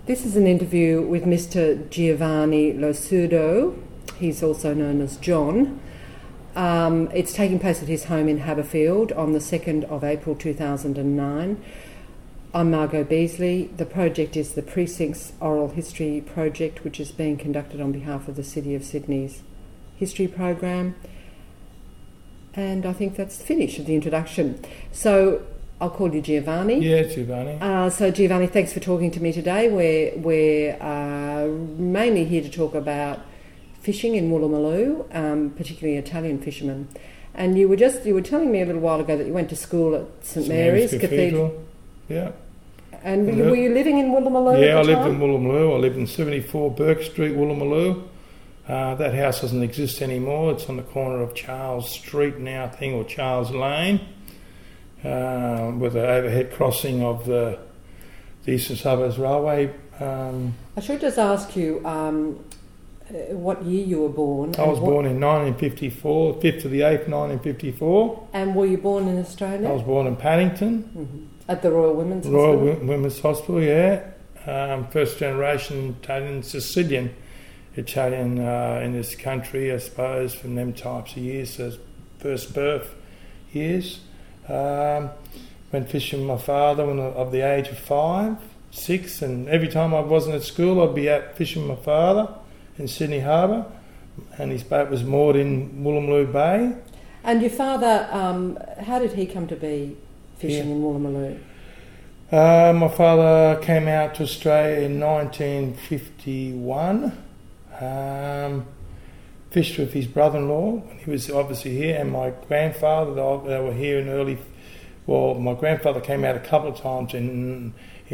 This is an interview with Mr. Giovanni Losudo. He's also known as John. It's taking place at his home in Haberfield on the 2nd of April 2009. I'm Margot Beasley. The project is the Precincts Oral History Project, which is being conducted on behalf of the City of Sydney's history program. And I think that's the finish of the introduction. So I'll call you Giovanni. Yeah, Giovanni. So Giovanni, thanks for talking to me today. We're mainly here to talk about fishing in Woolloomooloo, particularly Italian fishermen. And you were telling me a little while ago that you went to school at St Mary's Cathedral. Yeah. And were you living in Woolloomooloo? Yeah, I lived in Woolloomooloo. I lived in 74 Burke Street, Woolloomooloo. That house doesn't exist anymore. It's on the corner of Charles Street now, I think, or Charles Lane, with the overhead crossing of the Eastern Suburbs Railway. I should just ask you what year you were born. I was born in 1954, 5th to the 8th, 1954. And were you born in Australia? I was born in Paddington. Mm-hmm. At the Royal Women's Hospital? Royal Women's Hospital, yeah. First generation Italian, Sicilian Italian in this country, I suppose, from them types of years, so first birth years. Went fishing with my father when of the age of 5, 6, and every time I wasn't at school, I'd be out fishing with my father in Sydney Harbour, and his boat was moored in Woolloomooloo Bay. And your father, how did he come to be fishing in Woolloomooloo? My father came out to Australia in 1951. Fished with his brother-in-law when he was obviously here, and my grandfather. They were here in early. Well, my grandfather came out a couple of times in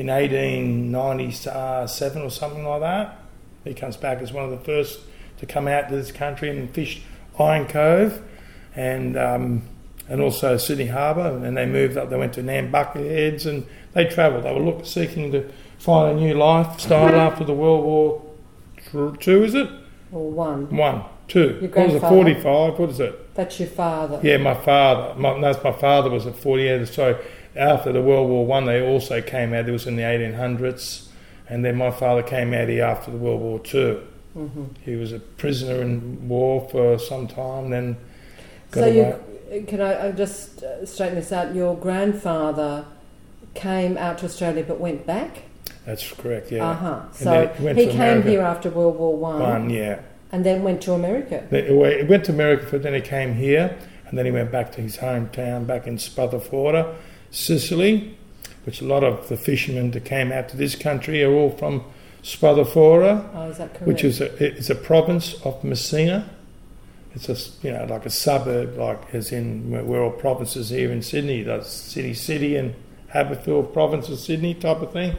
1897 or something like that. He comes back as one of the first to come out to this country and fish Iron Cove, and also Sydney Harbour. And they moved up. They went to Nambucca Heads, and they travelled. They were seeking to find a new lifestyle after the World War II, is it? Or one? 2. Your what was it, 45? What is it? That's your father? Yeah, my father. My father was at 48. So after the World War I, they also came out. It was in the 1800s. And then my father came out here after the World War II. Mm-hmm. He was a prisoner in war for some time, then got away. Can I just straighten this out? Your grandfather came out to Australia but went back? That's correct, yeah. Uh-huh. So he came here after World War One, yeah. And then went to America. He went to America, but then he came here, and then he went back to his hometown back in Spatafora, Sicily, which a lot of the fishermen that came out to this country are all from Spatafora. Oh, is that correct? Which is a province of Messina. It's like a suburb, like as in we're all provinces here in Sydney. That's City and Haberfield province of Sydney type of thing.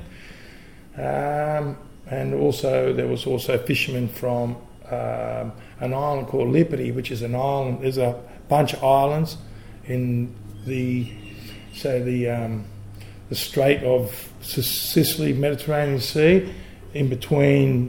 And also there was also fishermen from an island called Liberty, which is an island. There's a bunch of islands in the Strait of Sicily, Mediterranean Sea, in between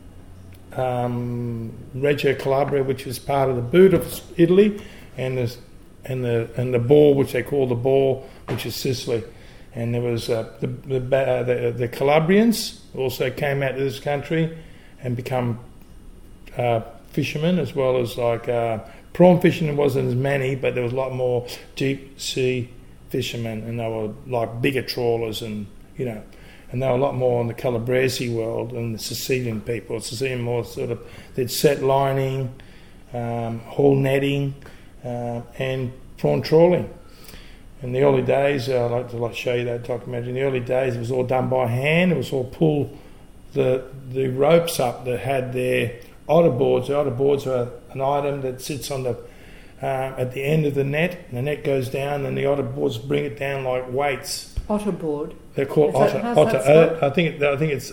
Reggio Calabria, which is part of the boot of Italy, and the Ball, which they call the Ball, which is Sicily. And there was the Calabrians also came out to this country and become fishermen, as well as prawn fishing. There wasn't as many, but there was a lot more deep sea fishermen, and they were like bigger trawlers, and and they were a lot more in the Calabrese world than the Sicilian people. Sicilian more sort of, they'd set lining, haul netting, and prawn trawling. In the early days, I'd like to show you that documentary. In the early days, it was all done by hand. It was all pull the ropes up that had their otter boards. The otter boards are an item that sits on the at the end of the net. And the net goes down, and the otter boards bring it down like weights. Otter board. They're called otter. I think it's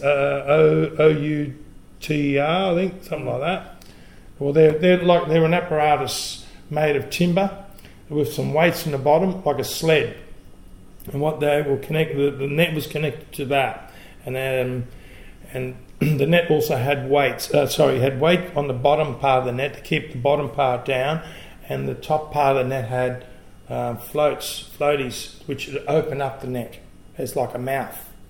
O-U-T-E-R. I think something like that. Well, they're an apparatus made of timber with some weights in the bottom, like a sled, and what they will connect. The net was connected to that, and the net also had weights. Had weight on the bottom part of the net to keep the bottom part down, and the top part of the net had floaties, which would open up the net. It's like a mouth,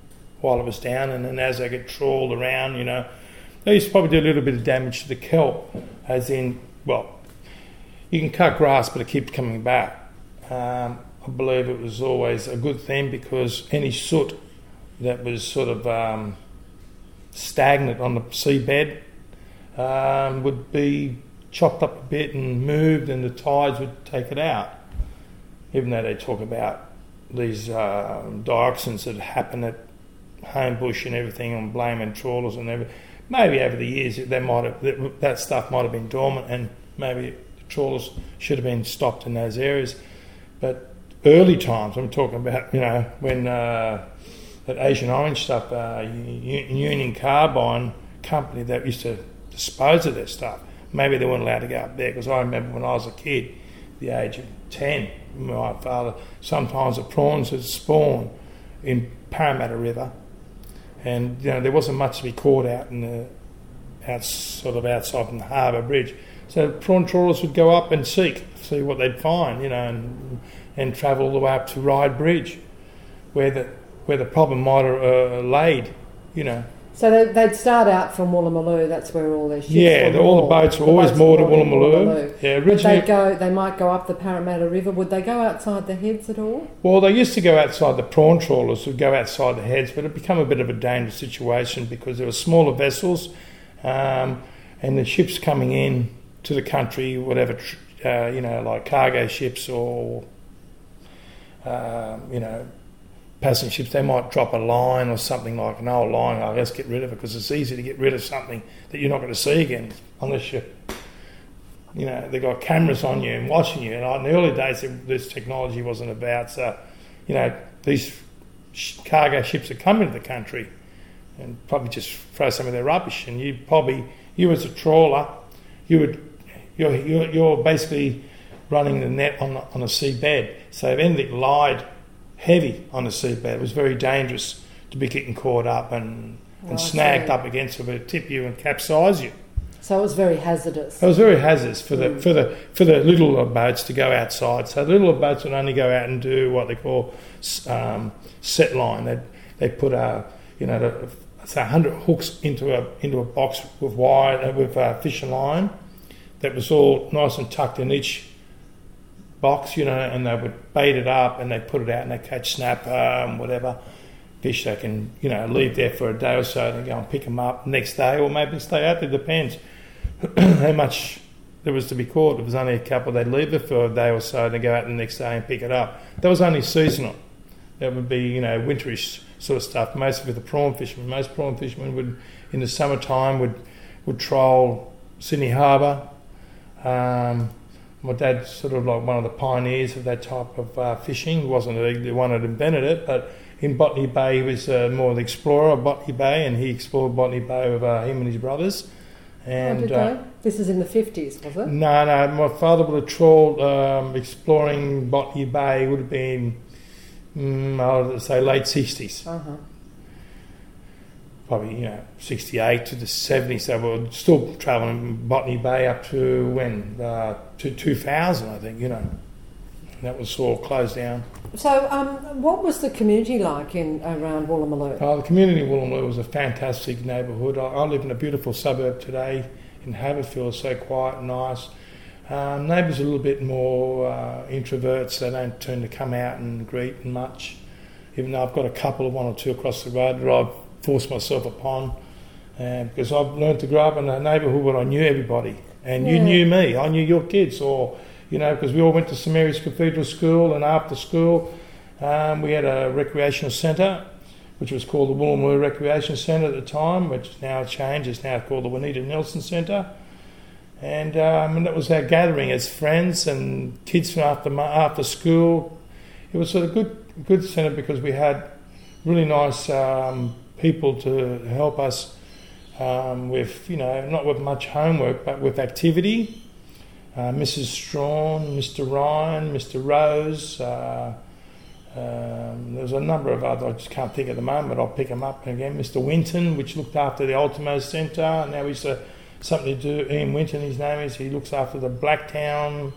while it was down, and then as they get trawled around, they used to probably do a little bit of damage to the kelp, as in, well, you can cut grass, but it keeps coming back. I believe it was always a good thing because any soot that was sort of stagnant on the seabed would be chopped up a bit and moved, and the tides would take it out. Even though they talk about these dioxins that happen at Homebush and everything, and blaming trawlers and everything. Maybe over the years that stuff might have been dormant, and maybe the trawlers should have been stopped in those areas. But early times, I'm talking about, when that Asian Orange stuff, Union Carbine company that used to dispose of their stuff, maybe they weren't allowed to go up there, because I remember when I was a kid, the age of 10, my father, sometimes the prawns would spawn in Parramatta River, and there wasn't much to be caught out in outside from the harbour bridge. So prawn trawlers would go up and see what they'd find, and travel all the way up to Ryde Bridge, where the problem might have laid, So they'd start out from Woolloomooloo. That's where all their ships were all the boats were always moored at Woolloomooloo. Yeah, originally they might go up the Parramatta River. Would they go outside the heads at all? Well, they used to go outside. The prawn trawlers would go outside the heads, but it became a bit of a dangerous situation because there were smaller vessels, and the ships coming in to the country, whatever, like cargo ships or passenger ships, they might drop a line or something like an old line. Let's get rid of it, because it's easy to get rid of something that you're not going to see again unless they've got cameras on you and watching you. And in the early days, this technology wasn't about. So, these cargo ships that come into the country and probably just throw some of their rubbish, and you as a trawler, you're basically running the net on the seabed. So if anything lied heavy on the seabed, it was very dangerous to be getting caught up and snagged up against it. It would tip you and capsize you. So it was very hazardous. It was very hazardous for the littler boats to go outside. So the littler boats would only go out and do what they call set line. They put 100 hooks into a box with wire with fishing line that was all nice and tucked in each box, and they would bait it up and they put it out and they catch snapper, whatever fish they can, leave there for a day or so and then go and pick them up next day, or maybe stay out there. Depends how much there was to be caught. If it was only a couple, they'd leave it for a day or so and then go out the next day and pick it up. That was only seasonal. That would be, winterish sort of stuff. Mostly with the prawn fishermen. Most prawn fishermen would, in the summertime, would troll Sydney Harbour. My dad's sort of like one of the pioneers of that type of fishing. He wasn't the one that invented it, but in Botany Bay, he was more the explorer of Botany Bay, and he explored Botany Bay with him and his brothers. And this is in the 50s, was it? No. My father would have trawled exploring Botany Bay. Would have been, I would say, late 60s. Uh-huh. Probably 68 to the 70s. So we were still travelling Botany Bay up to when to 2000, I think. That was all closed down. So, what was the community like around Woolloomooloo? The community in Woolloomooloo was a fantastic neighbourhood. I live in a beautiful suburb today in Haberfield, so quiet and nice. Neighbours are a little bit more introverts. They don't tend to come out and greet much, even though I've got a couple of one or two across the road that I've forced myself upon, because I've learned to grow up in a neighbourhood where I knew everybody, and you knew me, I knew your kids, or because we all went to St Mary's Cathedral School, and after school we had a recreational centre which was called the Woolloomooloo Recreation Centre at the time, which now changed. It's now called the Juanita Nelson Centre, and that was our gathering as friends and kids from after school. It was a good centre because we had really nice people to help us with, not with much homework, but with activity. Mrs. Strawn, Mr. Ryan, Mr. Rose. There's a number of others I just can't think at the moment. I'll pick them up again. Mr. Winton, which looked after the Ultimo Centre. Now he's something to do. Ian Winton, his name is. He looks after the Blacktown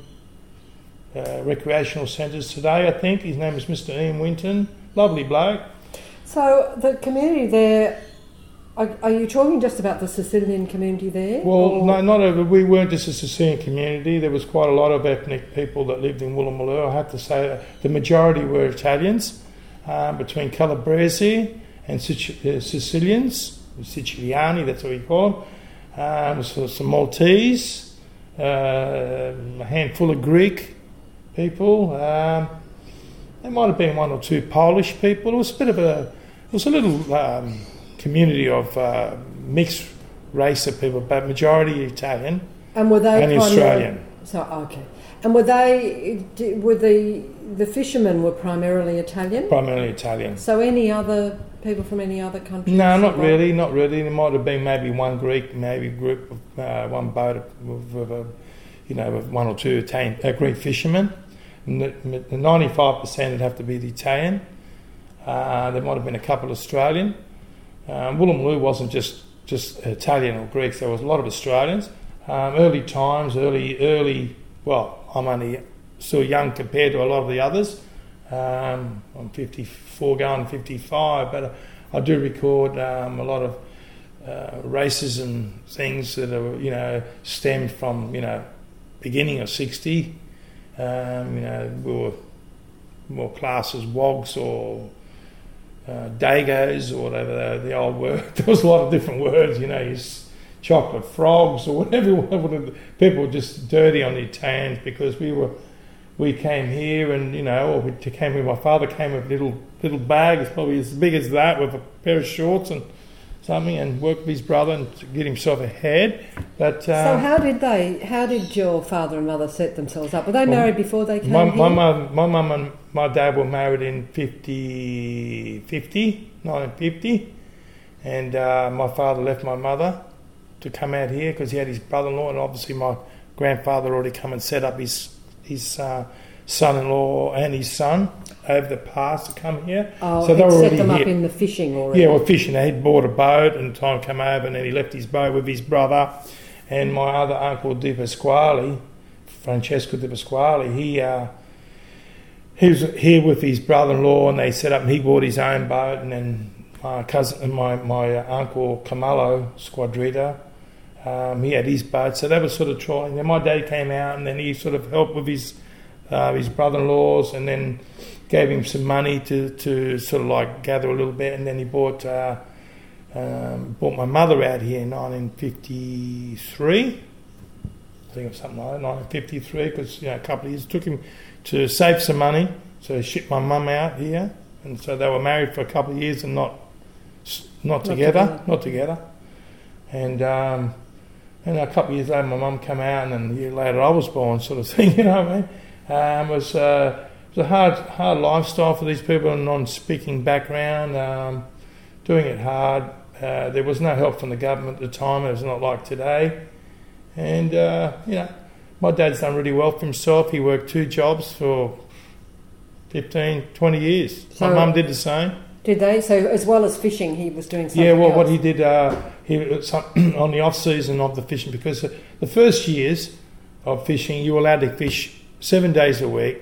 recreational centres today, I think. His name is Mr. Ian Winton. Lovely bloke. So the community there, are you talking just about the Sicilian community there? Well, no, not over. We weren't just a Sicilian community. There was quite a lot of ethnic people that lived in Woolloomooloo. I have to say the majority were Italians, between Calabresi and Sicilians, Siciliani, that's what we call them. So some Maltese, a handful of Greek people. There might have been one or two Polish people. It was a little community of mixed race of people, but majority Italian and were they and Australian. So okay, and were the fishermen were primarily Italian? Primarily Italian. So any other people from any other country? No, not really. There might have been maybe one Greek, maybe group of one boat with one or two Italian Greek fishermen. The 95% would have to be the Italian. There might have been a couple Australian. Woolloomooloo wasn't just Italian or Greeks. There was a lot of Australians. Early times, well, I'm only still young compared to a lot of the others. I'm 54 going 55, but I do record a lot of racism things that are, stemmed from, beginning of 60. We were more classed as wogs or dagos or whatever the old word. There was a lot of different words, chocolate frogs or whatever. People were just dirty on the Italians because we came here and, my father came with a little bag, it's probably as big as that, with a pair of shorts and something, and worked with his brother and to get himself ahead. But so how did your father and mother set themselves up? Were they married before they came here? My mum and my dad were married in 1950, and my father left my mother to come out here because he had his brother-in-law, and obviously my grandfather already come and set up his son-in-law and his son over the past to come here. Oh, so they were already set them here. Up in the fishing already. Yeah, well, fishing. He'd bought a boat and time came over, and then he left his boat with his brother and my other uncle Di Pasquale, Francesco Di Pasquale. He was here with his brother-in-law, and they set up. And he bought his own boat, and then my cousin, my uncle Camalo Squadrita, he had his boat. So they were sort of trying. Then my dad came out, and then he sort of helped with his brother-in-laws, and then gave him some money to sort of like gather a little bit, and then he bought my mother out here in 1953. I think it was something like that, 1953, because a couple of years it took him to save some money, so he shipped my mum out here, and so they were married for a couple of years and not together. And a couple of years later, my mum came out, and then a year later I was born, sort of thing. You know what I mean? It was a hard lifestyle for these people, a non-speaking background, doing it hard. There was no help from the government at the time. It was not like today. And, my dad's done really well for himself. He worked 2 jobs for 15, 20 years. So my mum did the same. Did they? So as well as fishing, he was doing something else? What he did, on the off-season of the fishing, because the first years of fishing, you were allowed to fish 7 days a week,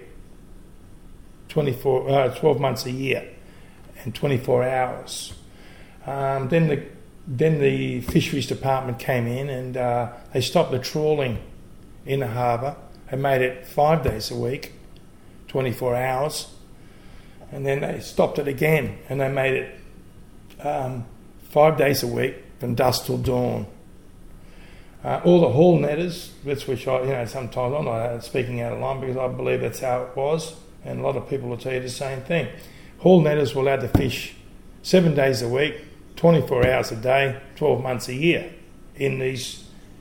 12 months a year, and 24 hours. Then the fisheries department came in, and they stopped the trawling in the harbour and made it 5 days a week, 24 hours. And then they stopped it again, and they made it 5 days a week from dusk till dawn. All the haul netters, that's which sometimes I'm not speaking out of line because I believe that's how it was, and a lot of people will tell you the same thing. Haul netters were allowed to fish 7 days a week, 24 hours a day, 12 months a year in these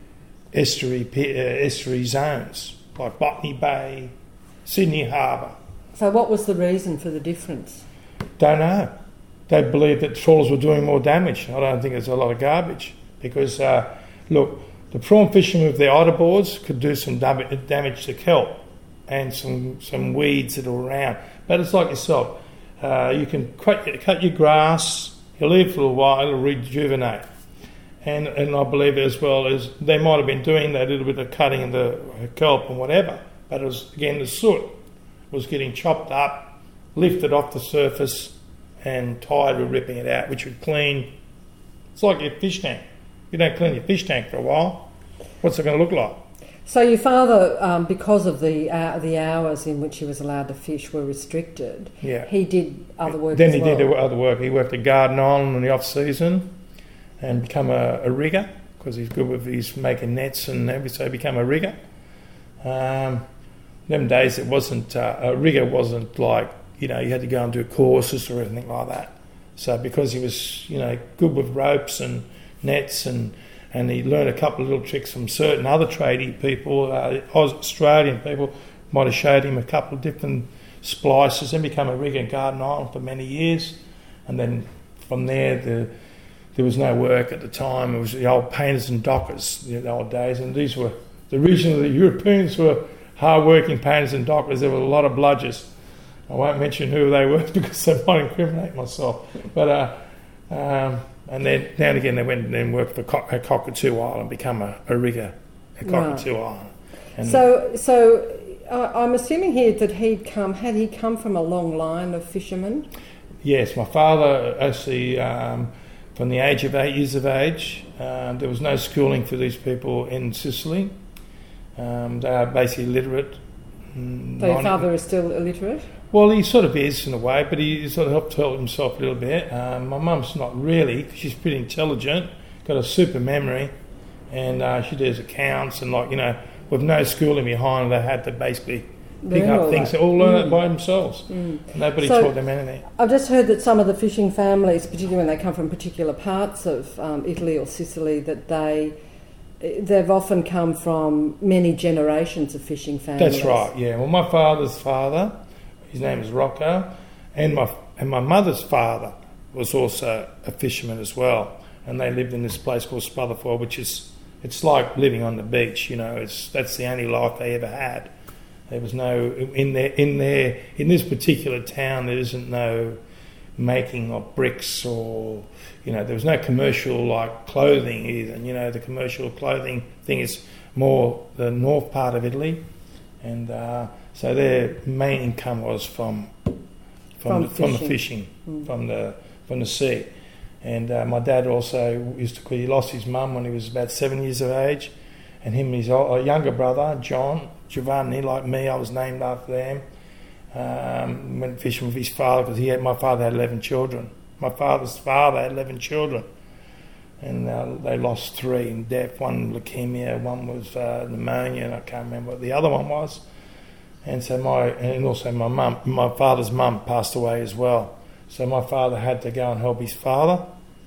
estuary zones like Botany Bay, Sydney Harbour. So what was the reason for the difference? Don't know. They believed that trawlers were doing more damage. I don't think it's a lot of garbage because, look, the prawn fishermen with their otter boards could do some damage to kelp and some weeds that are around. But it's like yourself. You can cut your grass, you leave it for a while, it'll rejuvenate. And I believe as well as they might have been doing that little bit of cutting in the kelp and whatever, but it was, again, the soot was getting chopped up, lifted off the surface, and tired of ripping it out, which would clean. It's like your fish tank. You don't clean your fish tank for a while. What's it going to look like? So your father, because of the hours in which he was allowed to fish were restricted, Yeah. he did other work Then as he well. did other work. He worked at Garden Island in the off season and become a rigger because he's good with he's making nets and everything. So he became a rigger. Them days it wasn't a rigger wasn't like you had to go and do courses or anything like that. So because he was good with ropes and nets and he learned a couple of little tricks from certain other tradie people, Australian people might have showed him a couple of different splices, then become a rigger in Garden Island for many years. And then from there, there was no work at the time. It was the old painters and dockers, the old days. And these were, the Europeans were hard-working painters and dockers. There were a lot of bludgers. I won't mention who they were because I might incriminate myself. But and then now and again they went and then worked for Cockatoo Island, become a rigger at Cockatoo Island. And So I'm assuming here that had he come from a long line of fishermen? Yes, my father actually, from the age of 8 years of age, there was no schooling for these people in Sicily. They are basically illiterate. So your father is still illiterate? Well, he sort of is in a way, but he sort of helped himself a little bit. My mum's not really, she's pretty intelligent, got a super memory, and she does accounts and with no schooling behind her, they had to basically pick up things. They all learn it by themselves. Nobody taught them anything. I've just heard that some of the fishing families, particularly when they come from particular parts of Italy or Sicily, that they've often come from many generations of fishing families. That's right, yeah. Well, my father's father, his name is Rocco, and my mother's father was also a fisherman as well. And they lived in this place called Spotherford, which it's like living on the beach, that's the only life they ever had. There was no in this particular town. There isn't no making of bricks or there was no commercial like clothing either. The commercial clothing thing is more the north part of Italy, and so their main income was from the fishing, from the sea. And my dad also he lost his mum when he was about 7 years of age, and him and his younger brother Giovanni, like me, I was named after them. Went fishing with his father because my father had 11 children. My father's father had 11 children, and they lost 3 in death. One leukemia, one was pneumonia, and I can't remember what the other one was. And so my father's mum passed away as well. So my father had to go and help his father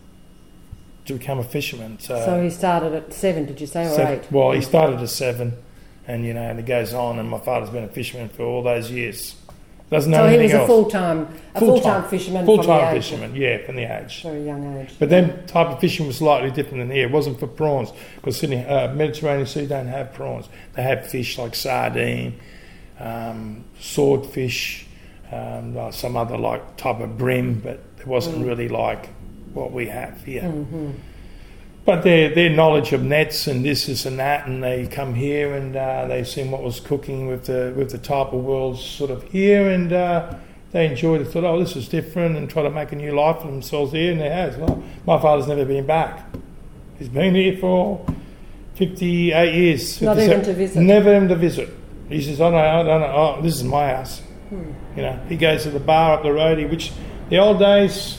to become a fisherman. So he started at 7, did you say, or 8? Well, he started at 7, and and it goes on. And my father's been a fisherman for all those years. Doesn't know anything else. So he was a full-time fisherman. Full-time fisherman, yeah, from the age. Very young age. But then type of fishing was slightly different than here. It wasn't for prawns because Sydney, Mediterranean Sea don't have prawns. They have fish like sardine, swordfish, some other like type of bream, but it wasn't really like what we have here. Mm-hmm. But their knowledge of nets and this and that, and they come here and they've seen what was cooking with the type of worlds sort of here, and they enjoyed it. Thought, oh, this is different, and try to make a new life for themselves here, and they have. Well, my father's never been back. He's been here for 58 years. Not even to visit. Never even to visit. He says, I don't know. Oh, this is my house. He goes to the bar up the road, which the old days.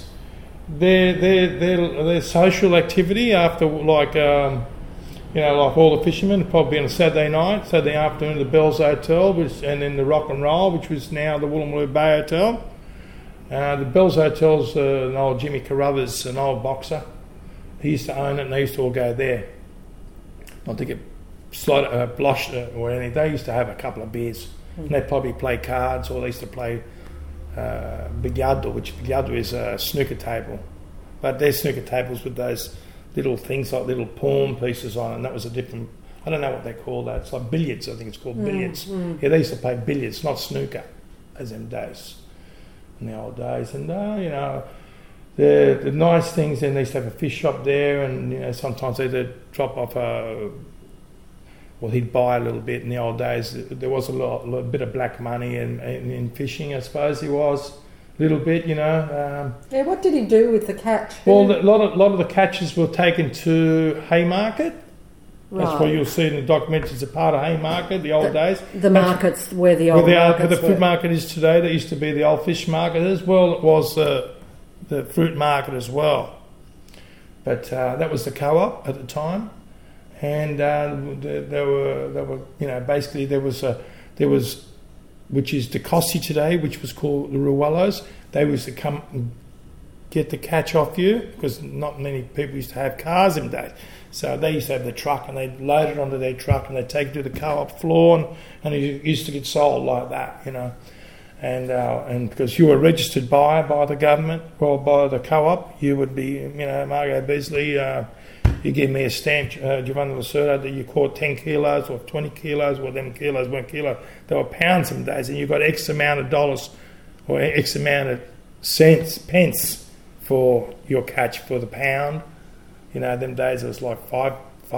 Their social activity after like all the fishermen probably on a Saturday afternoon, the Bells Hotel, and then the Rock and Roll, which was now the Woolloomooloo Bay Hotel. The Bells Hotel's an old Jimmy Carruthers, an old boxer. He used to own it, and they used to all go there. Not to get blushed or anything. They used to have a couple of beers, and they'd probably play cards, or they used to play Bigliardo, which Bigliardo is a snooker table, but they're snooker tables with those little things like little pawn pieces on it, and that was a different, I don't know what they call that, it's like billiards, I think it's called billiards. Yeah, they used to play billiards, not snooker, as in days, in the old days. And the nice things, then they used to have a fish shop there, and sometimes they'd drop off he'd buy a little bit in the old days. There was a little bit of black money in fishing, I suppose he was. little bit, you know. Yeah, what did he do with the catch? Well, a lot of the catches were taken to Haymarket. That's Right. what you'll see in the documentaries. It's a part of Haymarket, the old days. The markets where the old where markets the fruit were. market is today. That used to be the old fish market as well. It was the fruit market as well. But that was the co-op at the time, and there were you know, basically there was which is the Cossie today, which was called the Ruellos. They used to come and get the catch off you because not many people used to have cars in days. So they used to have the truck and they'd load it onto their truck and they'd take it to the co-op floor and it used to get sold like that, you know. And because you were registered by the government, well, by the co-op, you would be, you know, Margot Beasley, you give me a stamp, Giovanni Lacerda, that you caught 10 kilos or 20 kilos, well, them kilos weren't kilos, they were pounds some days, and you got X amount of dollars or X amount of pence for your catch for the pound. You know, them days it was like 5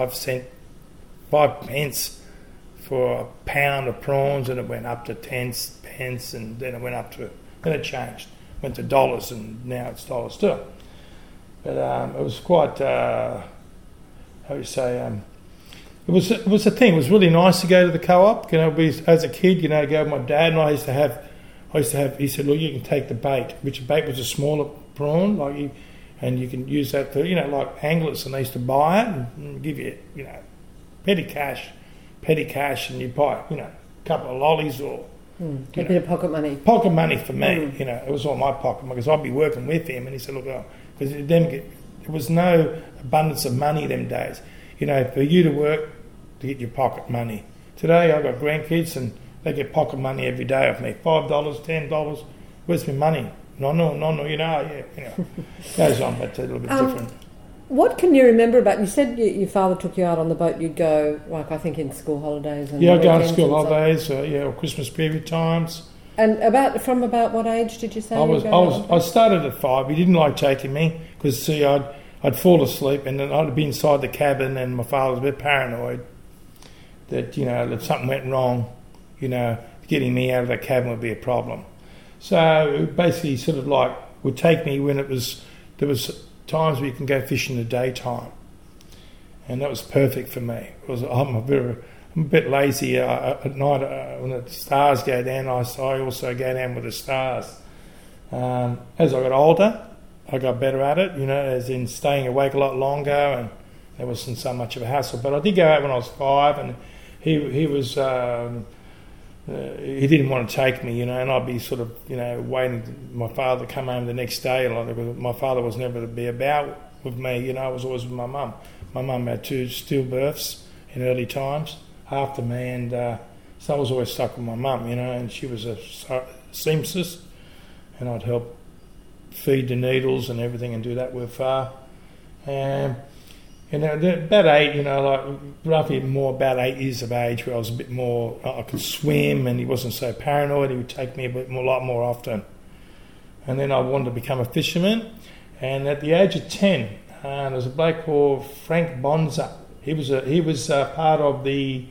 pence for a pound of prawns, and it went up to 10 pence, and then it went up to, then it changed, went to dollars, and now it's dollars too. But it was quite, how do you say, it was a thing. It was really nice to go to the co-op. You know, as a kid, you know, go with my dad, and I used to have. He said, look, you can take the bait, which bait was a smaller prawn, and you can use that for, you know, like anglers, and they used to buy it and give you, you know, petty cash, and you buy, you know, a couple of lollies or A bit of pocket money. Pocket money for me, you know, it was all my pocket money because I'd be working with him, and he said, look, because there was no abundance of money them days, you know, for you to work to get your pocket money. Today I've got grandkids and they get pocket money every day off me, $5, $10. Where's my money? No, you know, goes on, but it's a little bit different. What can you remember about, you said your father took you out on the boat, you'd go, like, I think in school holidays. And I'd go on school holidays, or Christmas period times. And from about what age did you say? I started at 5. He didn't like taking me because, see, I'd fall asleep and then I'd be inside the cabin, and my father was a bit paranoid that, you know, if something went wrong, you know, getting me out of that cabin would be a problem. So basically, sort of like would take me when there was times where you can go fishing in the daytime, and that was perfect for me because I'm a bit lazy at night. When the stars go down, I also go down with the stars. As I got older, I got better at it, you know, as in staying awake a lot longer, and there wasn't so much of a hassle. But I did go out when I was 5, and he was. He didn't want to take me, you know, and I'd be sort of, you know, waiting for my father to come home the next day. Like, my father was never to be about with me, you know, I was always with my mum. My mum had 2 stillbirths in early times after me, and so I was always stuck with my mum, you know, and she was a seamstress, and I'd help feed the needles and everything and do that with her. You know, about 8, you know, like roughly more about 8 years of age, where I was a bit more, I could swim, and he wasn't so paranoid. He would take me a lot more often. And then I wanted to become a fisherman. And at the age of 10, there was a bloke called Frank Bonza. He was part of the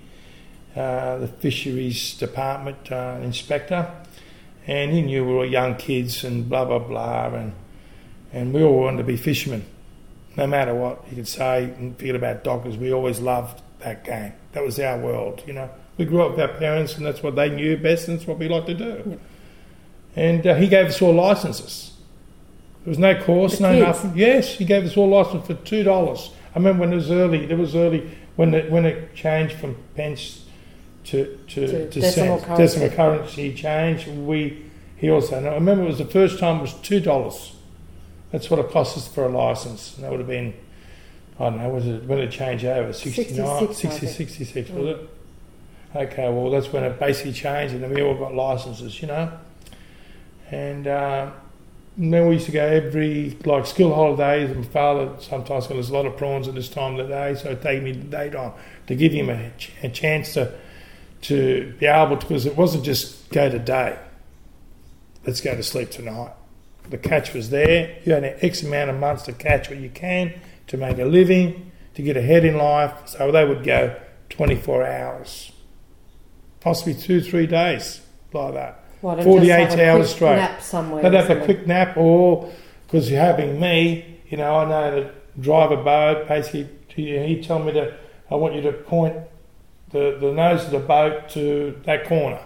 fisheries department inspector, and he knew we were all young kids and blah blah blah, and we all wanted to be fishermen. No matter what you could say and forget about doctors, we always loved that game. That was our world, you know. We grew up with our parents, and that's what they knew best, and that's what we liked to do. Yeah. And he gave us all licences. There was no course, no nothing. Yes, he gave us all licences for $2. I remember when it was early. When it changed from pence to decimal cents, decimal currency changed. He also. I remember it was the first time it was $2. That's what it cost us for a licence. And that would have been, I don't know, when it changed over? 66, was it? Okay, well, that's when it basically changed, and then we all got licences, you know. And then we used to go every, like, school holidays, and my father sometimes got us a lot of prawns at this time of the day, so he'd take me the daytime to give him a chance to be able to, because it wasn't just go to day, let's go to sleep tonight. The catch was there. You had an X amount of months to catch what you can, to make a living, to get ahead in life. So they would go 24 hours, possibly 2-3 days like that. Why don't 48 just have a hours quick straight. Nap somewhere. They'd have a somewhere. quick nap, or because you're having me, I know to drive a boat. Basically, he told me I want you to point the nose of the boat to that corner.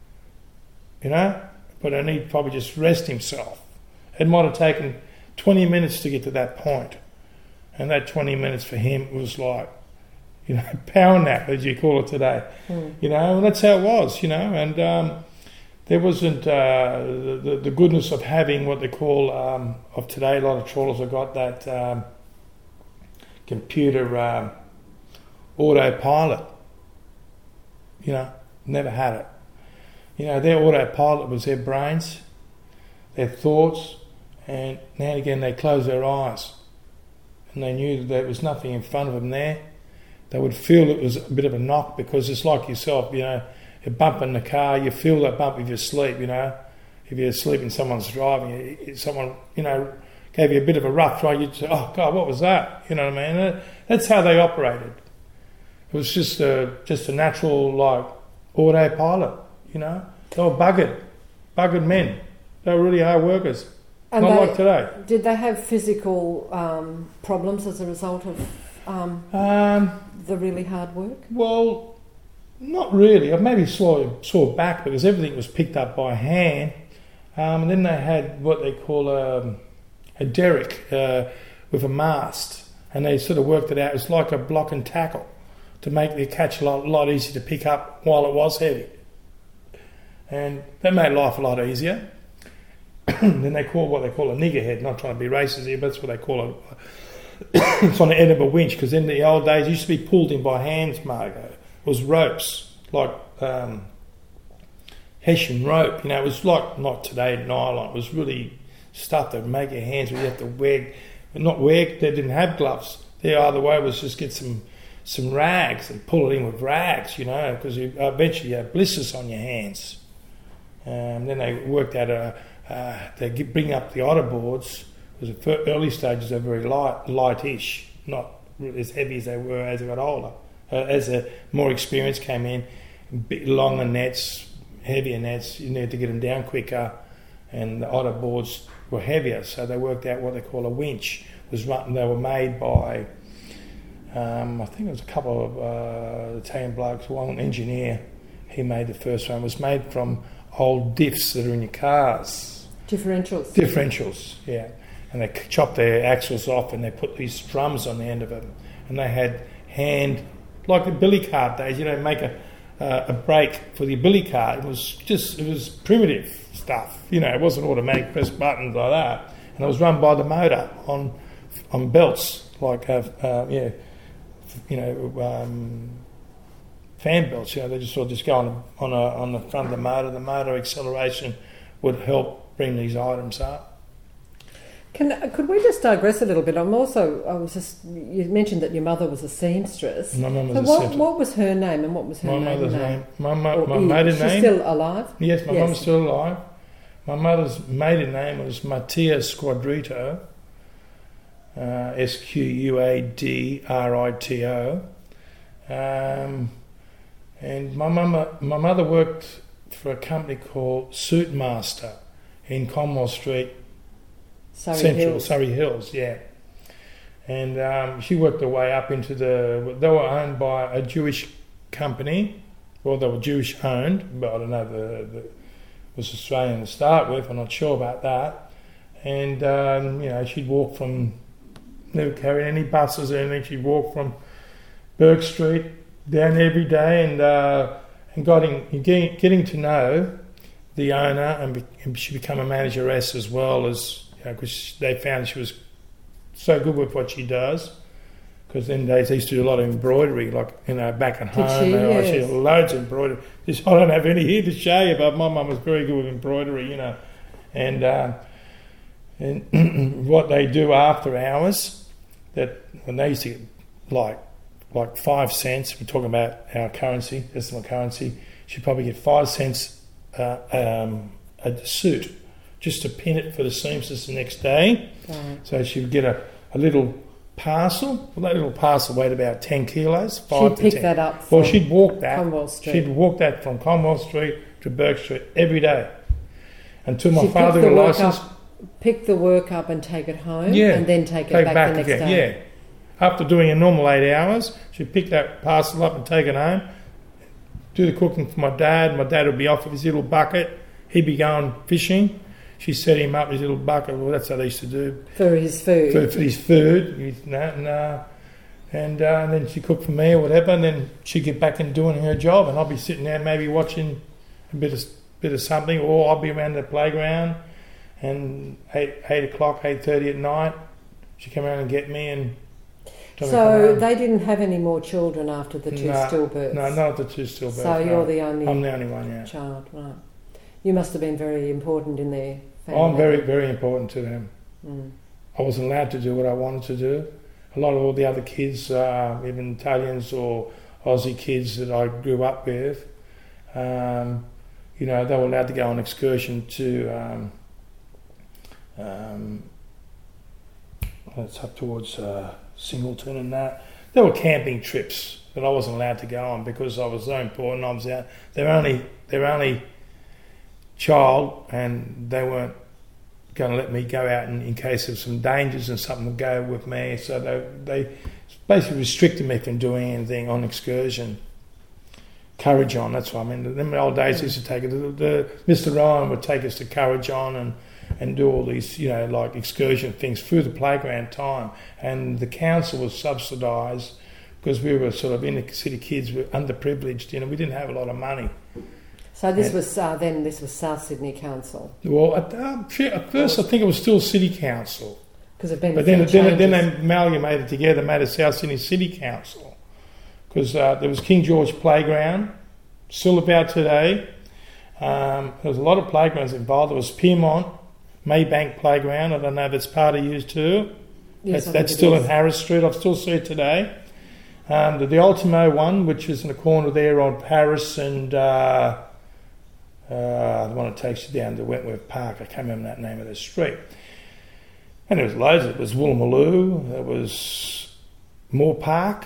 But I need probably just rest himself. It might have taken 20 minutes to get to that point, and that 20 minutes for him was like, power nap, as you call it today. And that's how it was. And there wasn't the goodness of having what they call of today. A lot of trawlers have got that computer autopilot. Never had it. Their autopilot was their brains, their thoughts, and now and again they closed their eyes, and they knew that there was nothing in front of them there. They would feel it was a bit of a knock, because it's like yourself, a bump in the car, you feel that bump if you sleep, If you're asleep and someone's driving, someone, gave you a bit of a rough ride, you'd say, oh God, what was that? You know what I mean? That's how they operated. It was just a natural, like, autopilot, They were buggered men. They were really hard workers. And Not like today. Did they have physical problems as a result of the really hard work? Well, not really. I maybe sore back, because everything was picked up by hand. And then they had what they call a derrick with a mast, and they sort of worked it out. It was like a block and tackle to make the catch a lot easier to pick up while it was heavy. And that made life a lot easier. Then they call what they call a niggerhead, not trying to be racist here, but that's what they call it. It's on the end of a winch, because in the old days it used to be pulled in by hands, Margo. It was ropes, like Hessian rope. It was like, not today, nylon. It was really stuff that would make your hands, where you have to wear, they didn't have gloves. The other way was just get some rags and pull it in with rags, because eventually you have blisters on your hands. Then they worked out they bring up the otter boards, because the early stages are very lightish, not really as heavy as they were as they got older. As more experience came in, longer nets, heavier nets, you need to get them down quicker, and the otter boards were heavier, so they worked out what they call a winch. They were made by, I think it was a couple of Italian blokes, one engineer, he made the first one. It was made from old diffs that are in your cars. Differentials, yeah. And they chopped their axles off, and they put these drums on the end of them. And they had like the billy cart days, make a brake for the billy cart. It was primitive stuff, it wasn't automatic press buttons like that. And it was run by the motor on belts, like, fan belts, they just sort of just go on the front of the motor. The motor acceleration would help bring these items up. Could we just digress a little bit? You mentioned that your mother was a seamstress. My mum was a seamstress. What was her name, and what was her mother's name? My maiden maiden name. Is she still alive? Yes, my mum's still alive. My mother's maiden name was Mattia Squadrito, Squadrito. And my mother worked for a company called Suitmaster in Commonwealth Street, Surrey Hills, yeah. And she worked her way up into they were owned by a Jewish company. Well, they were Jewish owned, but I don't know, it was Australian to start with, I'm not sure about that. And, she'd walk from, never carried any buses or anything, she'd walk from Burke Street down every day, and getting to know the owner, and she became a manageress as well, as because they found she was so good with what she does. Because in days they used to do a lot of embroidery, like back at home. Yes. She had loads of embroidery. I don't have any here to show you, but my mum was very good with embroidery, And what they do after hours, that when they used to get like 5 cents, we're talking about our currency, decimal currency, she'd probably get 5 cents a suit, just to pin it for the seamstress the next day. Right. So she would get a little parcel. Well, that little parcel weighed about 10 kilos, 5 she'd to 10. Pick that up Well, she'd walk that. Commonwealth Street. She'd walk that from Commonwealth Street to Burke Street every day. until my So father got a license. Pick the work up and take it home, Yeah, and then take it back the next again. day. Yeah, after doing a normal 8 hours, she'd pick that parcel up and take it home. Do the cooking for my dad. My dad would be off with his little bucket. He'd be going fishing. She set him up with his little bucket. Well, that's how they used to do. For his food. For his food. And then she cooked for me or whatever. And then she'd get back and doing her job. And I'll be sitting there maybe watching a bit of something. Or I'll be around the playground. And 8 o'clock, 8:30 at night, she'd come around and get me and... So they didn't have any more children after the two stillbirths? No, not the two stillbirths. So you're the only... I'm the only one, yeah. Child, right. You must have been very important in their family. I'm very, very important to them. Mm. I wasn't allowed to do what I wanted to do. A lot of all the other kids, even Italians or Aussie kids that I grew up with, they were allowed to go on excursion to... it's up towards Singleton and that. There were camping trips that I wasn't allowed to go on because I was so important. I was out. Their only child, and they weren't going to let me go out in case of some dangers and something would go with me. So they basically restricted me from doing anything on excursion. Currajon, that's what I mean. In the old days, they used to take it. Mr. Ryan would take us to Currajon and do all these, like excursion things through the playground time. And the council was subsidised because we were sort of inner city kids, we were underprivileged. We didn't have a lot of money. So this was South Sydney Council. Well, at first I think it was still City Council. Because then they amalgamated together, made a South Sydney City Council. Because there was King George Playground, still about today. There was a lot of playgrounds involved. There was Piermont, Maybank Playground. I don't know if it's part of you too. Yes, that's still in Harris Street. I still see it today. The Ultimo one, which is in the corner there on Harris and the one that takes you down to Wentworth Park. I can't remember that name of the street. And there was loads. It was Woolloomooloo. There was Moore Park.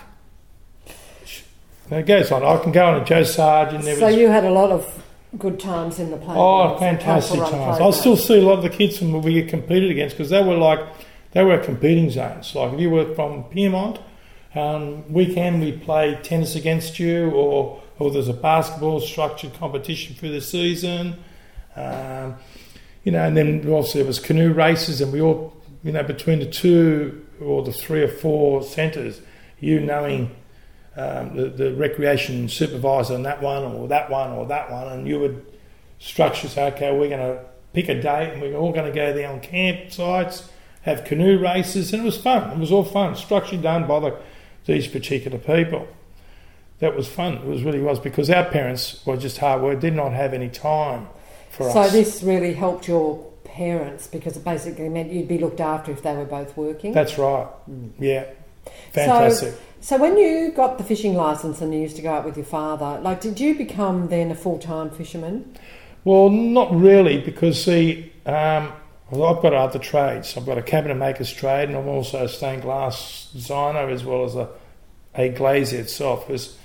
And it goes on. I can go on to Joe Sargent. You had a lot of good times in the playground. Oh, fantastic times. I still see a lot of the kids from we get competed against because they were competing zones. Like if you were from Piermont, weekend we play tennis against you, or there's a basketball structured competition through the season. And then also there was canoe races, and we all, between the two or the three or four centres, knowing the recreation supervisor on that one or that one or that one, and you would structure, say, okay, we're going to pick a date and we're all going to go there on campsites, have canoe races, and it was fun. It was all fun, structurally done by these particular people. That was fun. It really was, because our parents were just hard work, did not have any time for us. So this really helped your parents because it basically meant you'd be looked after if they were both working? That's right. Yeah. Fantastic. So when you got the fishing licence and you used to go out with your father, did you become then a full-time fisherman? Well, not really, because I've got other trades. I've got a cabinet maker's trade, and I'm also a stained glass designer as well as a glazier itself. Because,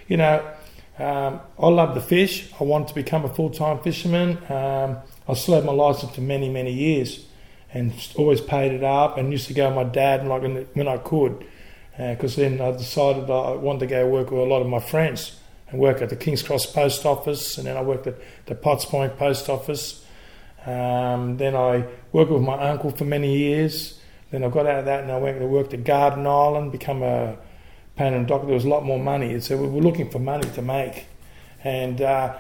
I love the fish. I wanted to become a full-time fisherman. I still had my licence for many, many years and always paid it up, and used to go with my dad when I could. Because then I decided I wanted to go work with a lot of my friends and work at the King's Cross Post Office, and then I worked at the Potts Point Post Office. Then I worked with my uncle for many years. Then I got out of that and I went to work at Garden Island, become a painter and doctor. There was a lot more money, so we were looking for money to make. And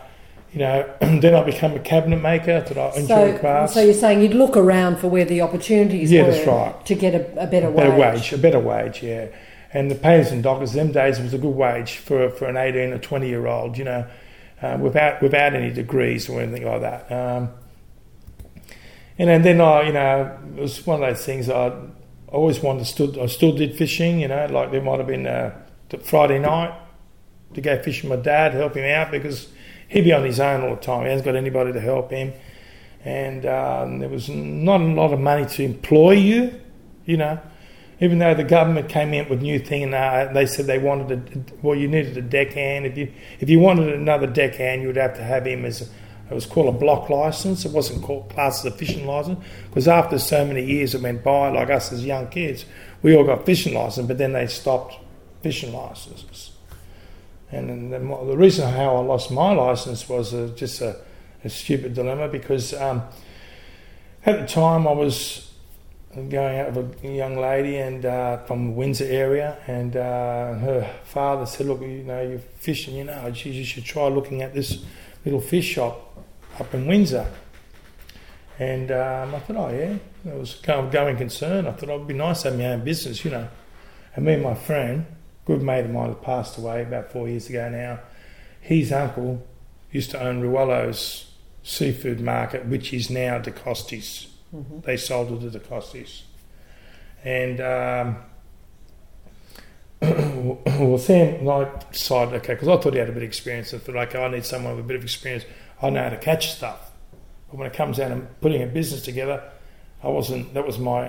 then I became a cabinet maker. That I enjoy the craft. So you're saying you'd look around for where the opportunities were, that's right, to get a better wage. A better wage, yeah. And the painters and dockers, them days, was a good wage for an 18 or 20-year-old, without any degrees or anything like that. And then it was one of those things I always wanted. I still did fishing, like there might have been Friday night to go fishing with my dad, help him out, because he'd be on his own all the time. He hasn't got anybody to help him. And there was not a lot of money to employ you, Even though the government came in with new thing, and they said they wanted you needed a deckhand. If you wanted another deckhand, you would have to have him as It was called a block licence. It wasn't called classed as a fishing licence because after so many years that went by, like us as young kids, we all got fishing licence, but then they stopped fishing licences. And then the reason how I lost my licence was just a stupid dilemma because at the time I was going out with a young lady and from the Windsor area, and her father said, look, you're fishing, you should try looking at this little fish shop up in Windsor. And I thought, oh yeah, it was kind of going concern. I thought it would be nice to have my own business, And me and my friend, good mate of mine that passed away about 4 years ago now, his uncle used to own Ruello's seafood market, which is now De Costi's. Mm-hmm. They sold it to De Costi's. And well, Sam and I decided, okay, because I thought he had a bit of experience. I thought, okay, I need someone with a bit of experience. I know how to catch stuff. But when it comes down to putting a business together, that was my...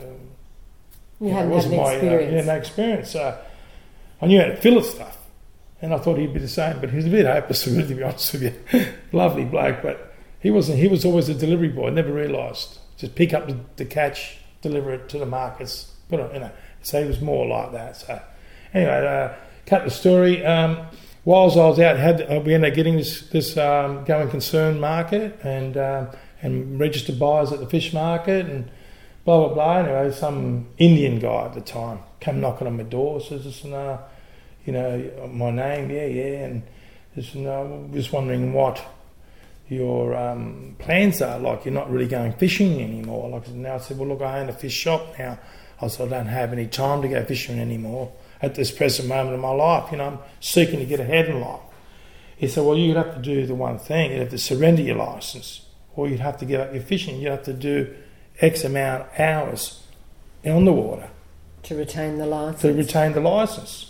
you hadn't had any experience. No experience. So I knew how to fill it stuff. And I thought he'd be the same, but he was a bit hopeless, to be honest with you. Lovely bloke, but he wasn't. He was always a delivery boy. I never realised. Just pick up the catch, deliver it to the markets, put it, So he was more like that. So anyway, cut the story. Whilst I was out, we ended up getting this going concern market and registered buyers at the fish market and blah blah blah. Anyway, some Indian guy at the time came knocking on my door, says, my name, and just wondering what your plans are. Like, you're not really going fishing anymore. Like, now I said, well, look, I own a fish shop now. I said, I don't have any time to go fishing anymore at this present moment of my life. I'm seeking to get ahead in life. He said, well, you'd have to do the one thing. You'd have to surrender your licence, or you'd have to give up your fishing. You'd have to do X amount of hours on the water. To retain the licence? To retain the licence.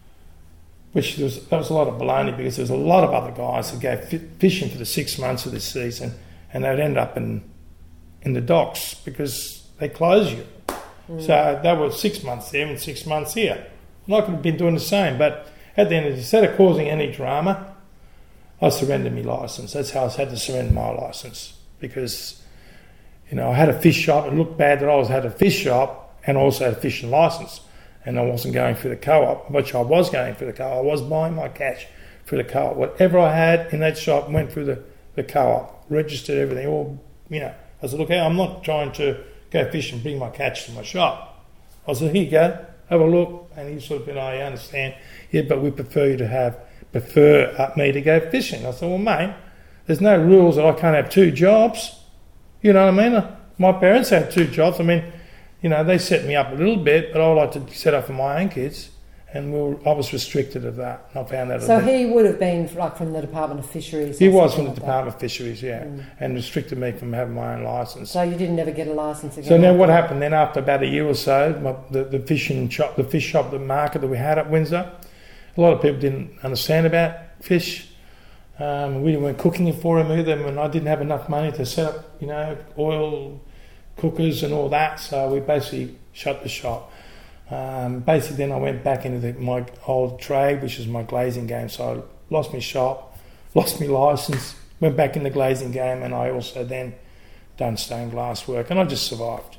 That was a lot of baloney, because there was a lot of other guys that go fishing for the 6 months of this season, and they'd end up in the docks because they close you. Mm. So they were 6 months there and 6 months here. And I could have been doing the same, but at the end of it, instead of causing any drama, I surrendered my licence. That's how I had to surrender my licence, because I had a fish shop. It looked bad that I had a fish shop and also had a fishing licence. And I wasn't going through the co-op, which I was going through the co-op. I was buying my catch through the co-op. Whatever I had in that shop went through the co-op, registered everything. I said, look, I'm not trying to go fish and bring my catch to my shop. I said, here you go, have a look. And he sort of, I understand. Yeah, but we prefer me to go fishing. I said, well, mate, there's no rules that I can't have 2 jobs. You know what I mean? My parents had 2 jobs. They set me up a little bit, but I would like to set up for my own kids, and I was restricted of that. And I found that. So he would have been from the Department of Fisheries. He was from the Department of Fisheries, yeah, and restricted me from having my own licence. So you didn't ever get a licence again. So now what happened then? After about a year or so, the fish shop, the market that we had at Windsor, a lot of people didn't understand about fish. We weren't cooking it for him either, and I didn't have enough money to set up, oil cookers and all that, so we basically shut the shop. Basically then I went back into my old trade, which is my glazing game, so I lost my shop, lost my licence, went back in the glazing game, and I also then done stained glass work, and I just survived,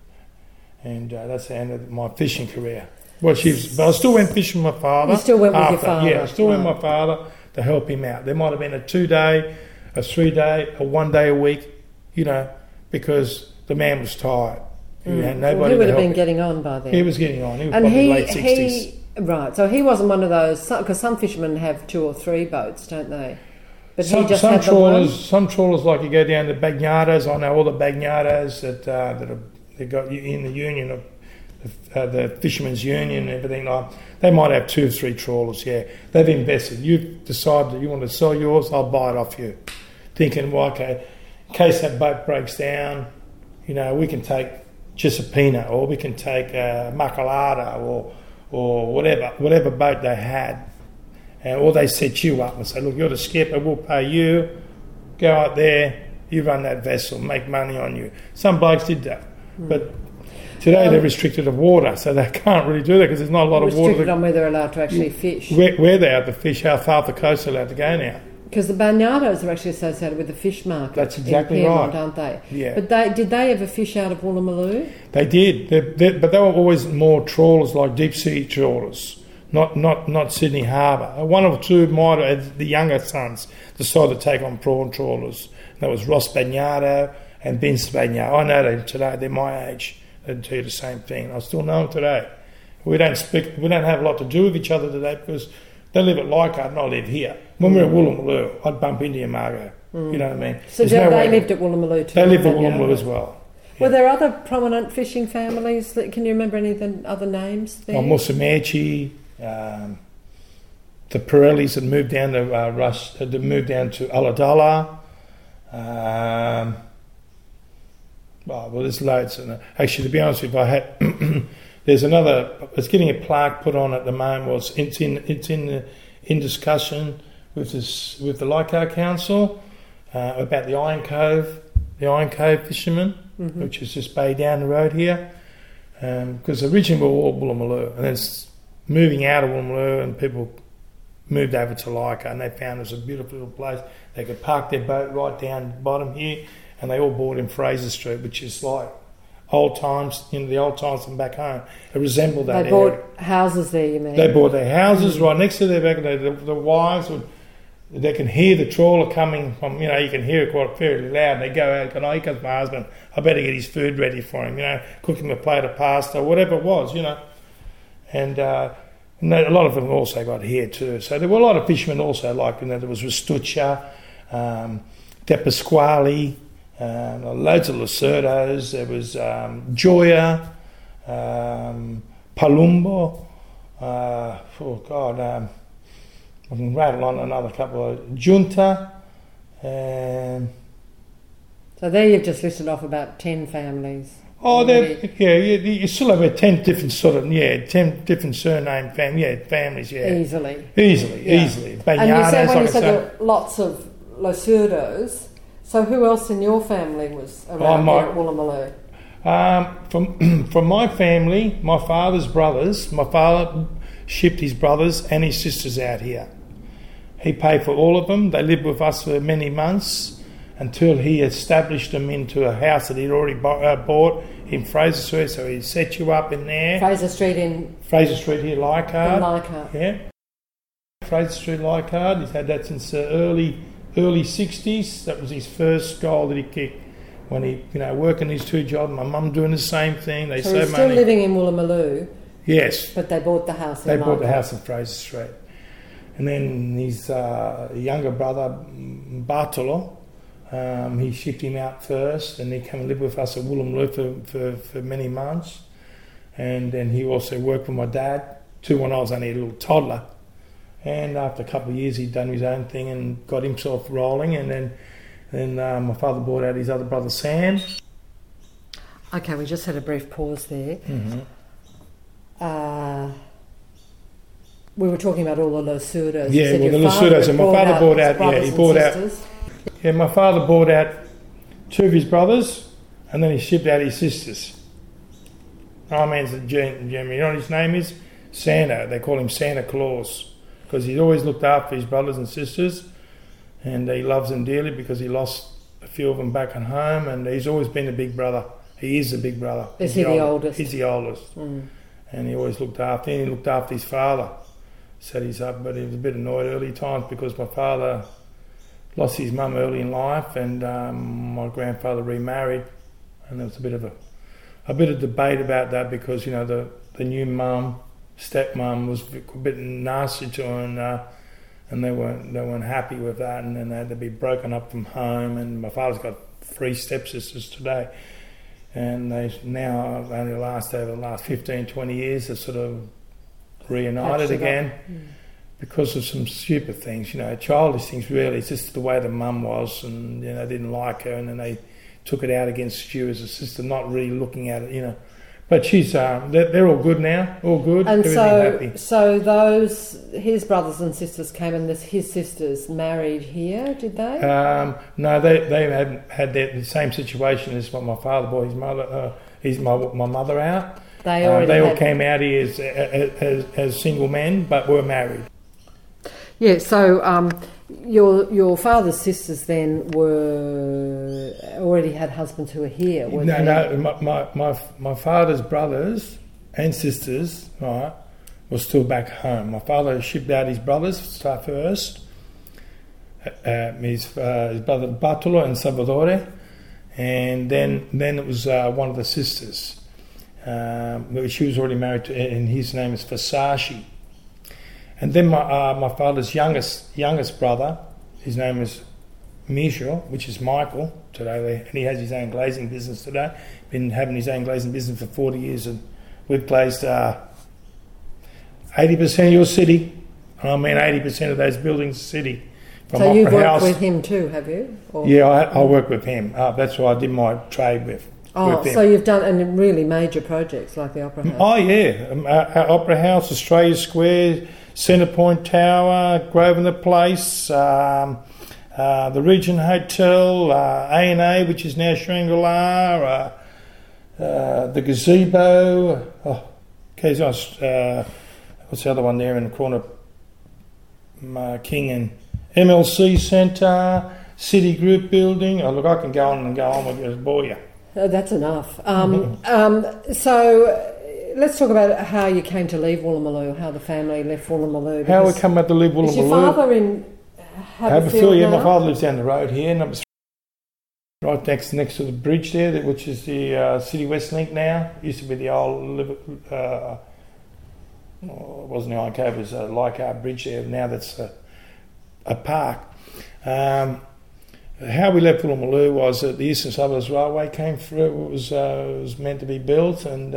and that's the end of my fishing career. But I still went fishing with my father. You still went with your father? Yeah, I still went with my father to help him out. There might have been a 2-day, a 3-day, a 1 day a week, because the man was tired. He had nobody he would to have been him. getting on by then. He was getting on. He was probably late 60s. Right, so he wasn't one of those, because some fishermen have 2 or 3 boats, don't they? But some had trawlers, like you go down to Bagnadas. I know all the Bagnadas that got in the union of the fishermen's union and everything like. They might have 2 or 3 trawlers. Yeah, they've invested. You've decided that you want to sell yours. I'll buy it off you, thinking, well, okay, in case that boat breaks down, we can take Giuseppina, or we can take Maculata, or whatever boat they had, or they set you up and say, look, you're the skipper, we'll pay you, go out there, you run that vessel, make money on you. Some blokes did that, but today they're restricted of water, so they can't really do that because there's not a lot of water. Restricted on where they're allowed to actually fish. Where they're allowed to fish, how far off the coast they're allowed to go now. Because the Banyados are actually associated with the fish market. That's exactly in Pyrmont, right. aren't they? Yeah. But did they ever fish out of Woolloomooloo? They did, but they were always more trawlers, like deep sea trawlers, not Sydney Harbour. One or two might have, the younger sons decided to take on prawn trawlers. That was Ross Banyado and Vince Banyado. I know them today. They're my age. They do the same thing. I still know them today. We don't have a lot to do with each other today because they live at Leichhardt and I live here. When we were at Woolloomooloo, I'd bump into you, Margo. You know what I mean? So they lived at Woolloomooloo too? They lived at Woolloomooloo as well. Yeah. Were there other prominent fishing families? Can you remember any of the other names there? Musamechi, the Pirellis had moved down to to Ulladulla. Well, there's loads. Actually, to be honest with you, I had there's another. It's getting a plaque put on at the moment. Well, it's in discussion with the Leichhardt Council about the Iron Cove fishermen, which is just bay down the road here. Because originally we were all Woolloomooloo, and it's moving out of Woolloomooloo, and people moved over to Leichhardt, and they found it was a beautiful little place. They could park their boat right down the bottom here, and they all bought in Fraser Street, which is like old times, the old times from back home. It resembled that. They bought houses there, you mean? They bought their houses right next to their back. The wives they can hear the trawler coming from, you can hear it quite fairly loud. They go out, here comes my husband, I better get his food ready for him, cook him a plate of pasta, whatever it was, And a lot of them also got here too. So there were a lot of fishermen also, like, there was Restuccia, De Pasquale, loads of Lacerdos, there was Joya, Palumbo, I can rattle on another couple of Junta. So there you've just listed off about 10 families. Oh, you still have about 10 different 10 different surname families, Easily. Easily. And you said when you said there were lots of Lacerdos, so who else in your family was around there at Woolloomooloo? From my family, my father's brothers, my father shipped his brothers and his sisters out here. He paid for all of them. They lived with us for many months until he established them into a house that he'd already bought in Fraser Street. So he set you up in there. Fraser Street here, Leichhardt. In Leichhardt. Yeah. Fraser Street, Leichhardt. He's had that since the early 60s. That was his first goal that he kicked when he, working these two jobs. My mum doing the same thing. So he's still living in Woolloomooloo. Yes. But they bought the house in They bought Leichhardt. the house in Fraser Street. And then his younger brother, Bartolo, he shipped him out first, and he came and lived with us at Woolloomooloo for many months. And then he also worked with my dad, too, when I was only a little toddler. And after a couple of years, he'd done his own thing and got himself rolling. And then my father brought out his other brother, Sam. Okay, we just had a brief pause there. Mm-hmm. We were talking about all the Lacerdos. Yeah, well, the Lacerdos. And my father brought out, my father brought out two of his brothers, and then he shipped out his sisters. My man's a Jimmy. You know what his name is? Santa. They call him Santa Claus because he's always looked after his brothers and sisters, and he loves them dearly because he lost a few of them back at home, and he's always been the big brother. He is the big brother. Is he the oldest? He's the oldest. Mm. And he always looked after him. He looked after his father. Set he's up, but he was a bit annoyed early times because my father lost his mum early in life, and my grandfather remarried, and there was a bit of debate about that because the new mum, stepmum, was a bit nasty to her, and they weren't happy with that, and then they had to be broken up from home. And my father's got 3 stepsisters today, and they now only over the last 15, 20 years have sort of reunited again because of some stupid things, childish things really. It's just the way the mum was, and they didn't like her, and then they took it out against Stu as a sister, not really looking at it, But she's they're all good now, all good. And happy. So his brothers and sisters came, and his sisters married here, did they? No, they had the same situation as what my father brought my mother out. They all came out here as single men, but were married. Yeah, so your father's sisters then were already had husbands who were here, weren't they? No. My father's brothers and sisters, right, were still back home. My father shipped out his brothers first, his brother Bartolo and Salvatore, and then it was one of the sisters. She was already married to, and his name is Versace. And then my father's youngest brother, his name is Michel, which is Michael today, and he has his own glazing business today. Been having his own glazing business for 40 years, and we've glazed 80% of your city. I mean, 80% of those buildings, city. From so you've Opera worked House. with him too, have you? Or? Yeah, I work with him. That's what I did my trade with. Oh, so you've done and really major projects like the Opera House. Oh yeah, Opera House, Australia Square, Centrepoint Tower, Grosvenor Place, the Regent Hotel, A&A, which is now Shangri-La, the gazebo. What's the other one there in the corner? King and MLC Centre, City Group Building. Oh look, I can go on and go on with it, bore you. That's enough. So let's talk about how you came to leave Woolloomooloo, how the family left Woolloomooloo. How we come out to leave Woolloomooloo? Is your father in Haberfield yeah, now? my father lives down the road here, right next to the bridge there, which is the City West Link now. It used to be the old, it wasn't the Ico, it was a Leichhardt Bridge there. Now that's a park. How we left Woolloomooloo was that the Eastern Suburbs Railway came through. It was meant to be built, and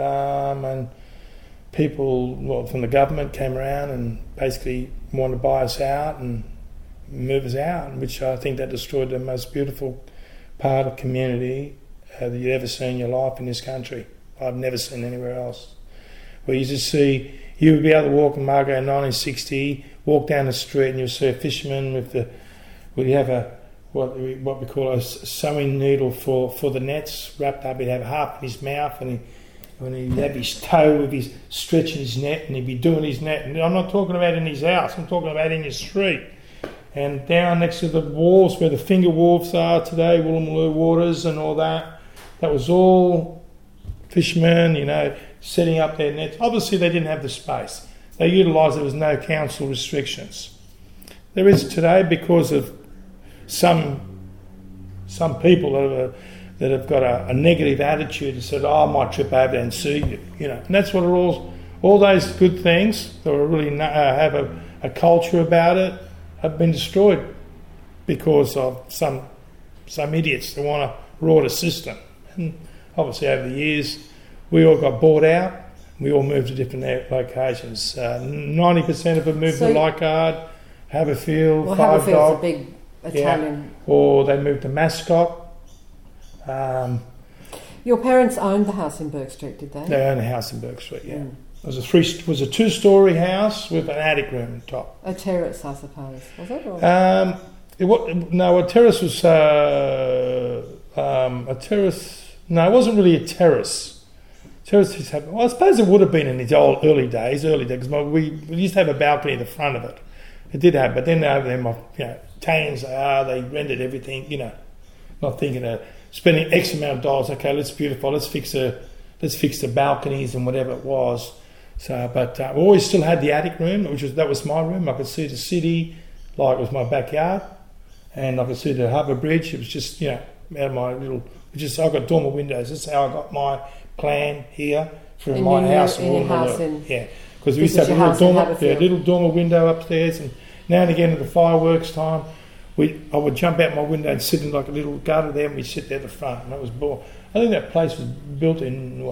people from the government came around and basically wanted to buy us out and move us out, which I think that destroyed the most beautiful part of community that you'd ever seen in your life in this country. I've never seen anywhere else. Where you just see, you would be able to walk in Margate in 1960, walk down the street and you'll see a fisherman we'd have what we call a sewing needle for the nets wrapped up. He'd have half in his mouth, and he'd have his toe with his stretching his net, and he'd be doing his net. And I'm not talking about in his house, I'm talking about in his street. And down next to the wharves where the finger wharves are today, Woolloomooloo Waters and all that, that was all fishermen, setting up their nets. Obviously they didn't have the space. They utilised there was no council restrictions. There is today because of some people that have got a negative attitude and said, I might trip over and see you, And that's what all those good things that really have a culture about it have been destroyed because of some idiots that want to rot a system. And obviously over the years, we all got bought out. We all moved to different locations. 90% of them moved to Leichhardt, Haberfield, Five Dog. Haberfield's a big Italian. Yeah. Or they moved to Mascot. Your parents owned the house in Burke Street, did they? They owned a house in Burke Street, yeah. It was a 2-storey house with an attic room on top. A terrace, I suppose, was it? Or? A terrace was a terrace. No, it wasn't really a terrace. Terraces have. Well, I suppose it would have been in the early days, because we used to have a balcony at the front of it. It did have, but then over there, Italians, they rented everything, not thinking of spending X amount of dollars. Okay, let's beautify, let's fix the balconies and whatever it was. So, but we always still had the attic room, that was my room. I could see the city, like it was my backyard, and I could see the harbour bridge. It was just, out of my little. I got dormer windows. That's how I got my plan here for my house in Woolloomooloo. Yeah, because we used to have a little dormer window upstairs, and now and again at the fireworks time, I would jump out my window and sit in like a little gutter there, and we'd sit there at the front, and that was boring. I think that place was built in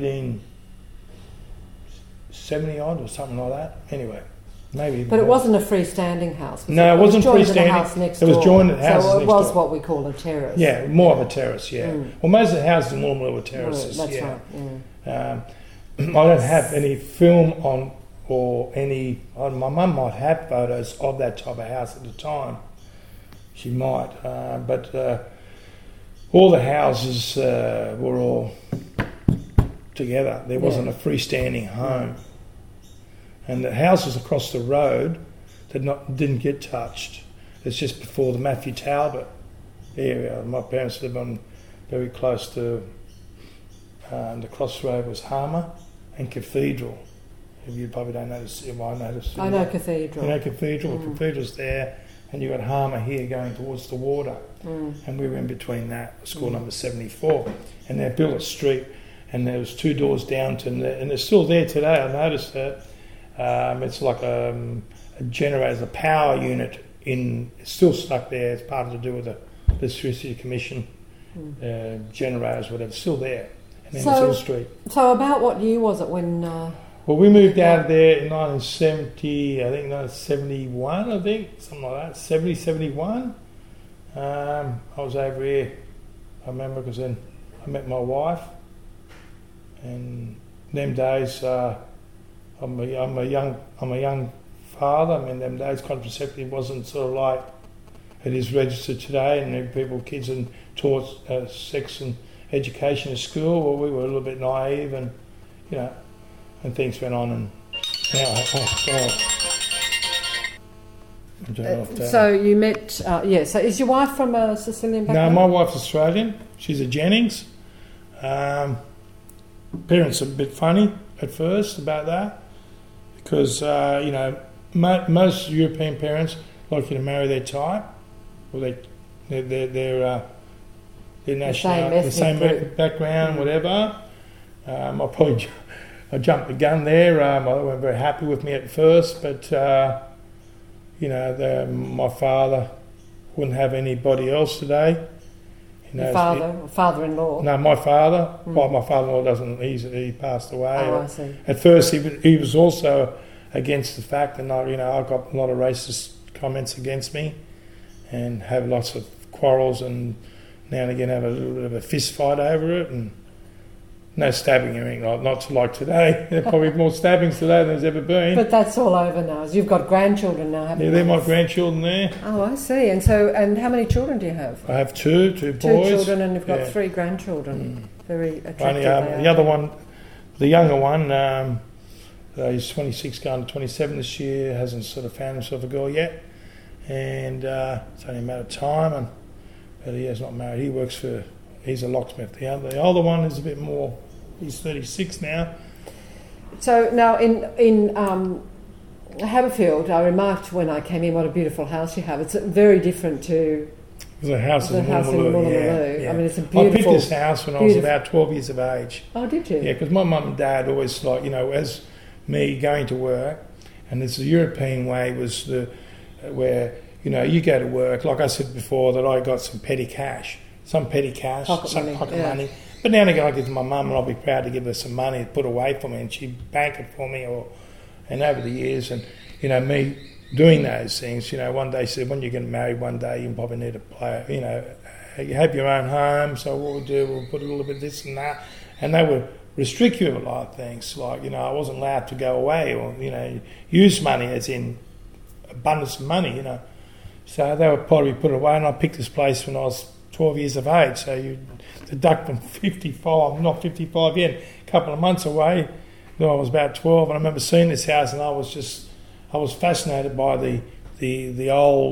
1870 odd or something like that. Anyway, maybe. But it wasn't a freestanding house. No, it wasn't freestanding. It was joined to the houses next door. So it was what we call a terrace. Yeah, more of a terrace. Yeah. Well, most of the houses in Woolloomooloo were terraces. That's right. Yeah. I don't have any film on or any. My mum might have photos of that type of house at the time. She might, but all the houses were all together. There wasn't a freestanding home. And the houses across the road, that didn't get touched. It's just before the Matthew Talbot area. My parents lived on very close to the crossroad was Harmer and Cathedral. You probably don't know the city. Well, I know the city. I know Cathedral. You know Cathedral? Cathedral's there, and you've got Harmer here going towards the water. And we were in between that, school number 74. And they built a street, and there was 2 doors down to, and they're still there today. I noticed that. It's like a generator, a power unit it's still stuck there. It's part of to do with the Electricity Commission generators, whatever. It's still there. And then it's in the street. So about what year was it when... Well, we moved out of there in 1970, I think 1971, something like that, 70, 71. I was over here, I remember, because then I met my wife, and them days, I'm a young father. I mean, them days contraceptive wasn't sort of like it is registered today, and kids and taught sex and education at school. Well, we were a little bit naive, and and things went on, and now so you met, so is your wife from a Sicilian background? No, my wife's Australian. She's a Jennings. Parents are a bit funny at first about that, because most European parents like you to marry their type, or their national, the same background, whatever. I jumped the gun there. They weren't very happy with me at first, but my father wouldn't have anybody else today. Your father-in-law? No, my father. Well, my father-in-law doesn't. He passed away. Oh, I see. At first, he was also against the fact, and I got a lot of racist comments against me, and have lots of quarrels, and now and again have a little bit of a fist fight over it, and no stabbing or anything, not like today. There are probably more stabbings today than there's ever been. But that's all over now. You've got grandchildren now, haven't you? Yeah, they're my grandchildren there. Oh, I see. And how many children do you have? I have two boys. 2 children, and you've got 3 grandchildren. Very attractive. The other one, the younger one, he's 26 going to 27 this year, hasn't sort of found himself a girl yet. And it's only a matter of time, but he is not married. He's a locksmith. The older one is a bit more. He's 36 now. So now in Haberfield, I remarked when I came in what a beautiful house you have. It's very different to the house in Woolloomooloo. Yeah. I mean, it's a beautiful. I picked this house when I was about 12 years of age. Oh, did you? Yeah, because my mum and dad always as me going to work, and it's the European way was where you go to work. Like I said before, that I got some petty cash. Some petty cash, some pocket money. But now and again I give to my mum, and I'll be proud to give her some money to put away for me, and she'd bank it for me. And over the years, and me doing those things, one day she said, when you're getting married one day, you probably need to play, you have your own home, so what we'll do, we'll put a little bit of this and that. And they would restrict you of a lot of things, like, I wasn't allowed to go away or, use money as in abundance of money, So they would probably put it away, and I picked this place when I was 12 years of age, so you deduct from 55, not 55 yet, a couple of months away. Then I was about 12, and I remember seeing this house, and I was fascinated by the